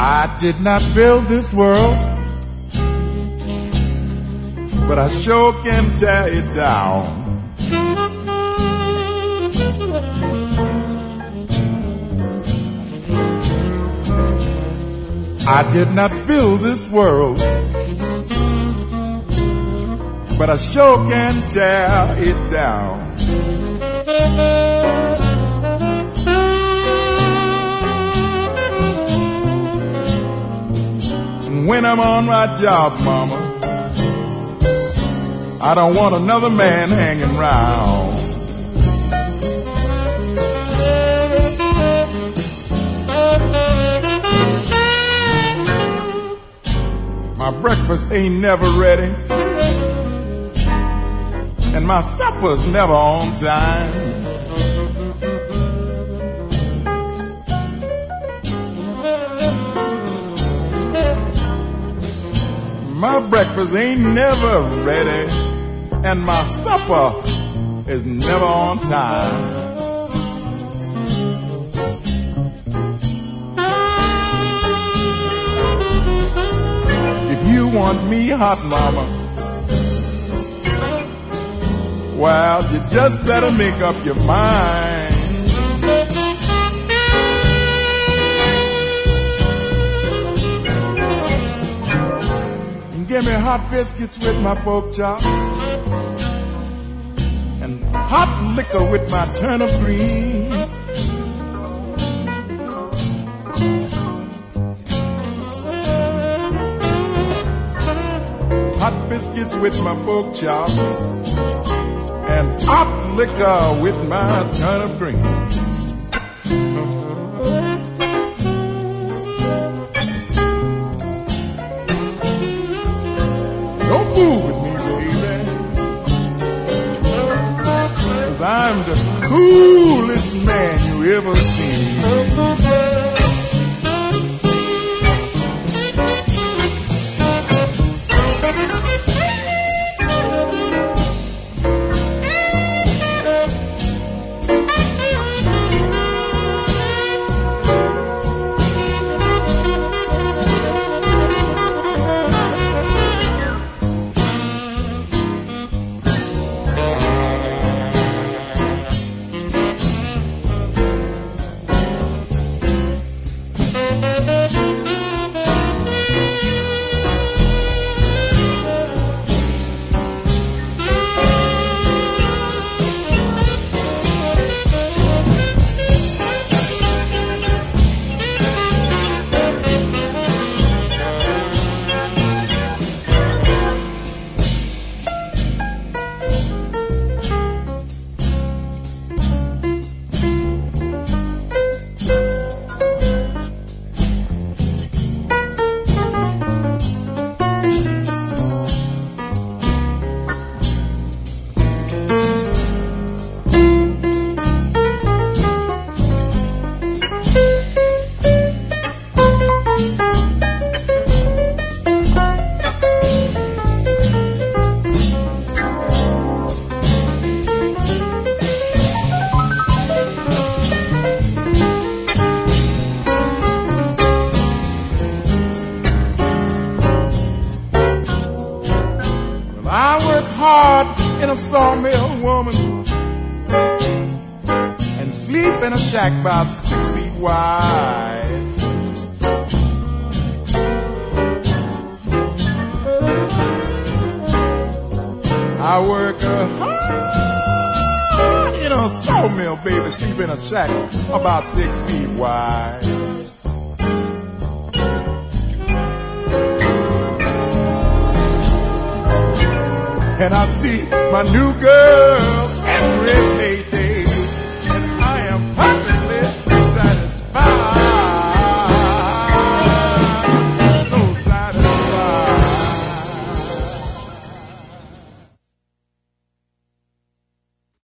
I did not build this world, but I sure can tear it down. I did not build this world, but I sure can tear it down. When I'm on my job, mama, I don't want another man hanging round. My breakfast ain't never ready, and my supper's never on time. My breakfast ain't never ready, and my supper is never on time. If you want me hot, mama, well, you just better make up your mind. Give me hot biscuits with my pork chops and hot liquor with my turnip greens. Hot biscuits with my pork chops and hot liquor with my turnip greens. Don't fool with me, baby, 'cause I'm the coolest man you ever seen. I work hard in a sawmill, woman, and sleep in a shack about 6 feet wide. I work hard in a sawmill, baby, sleep in a shack about 6 feet wide. And I see my new girl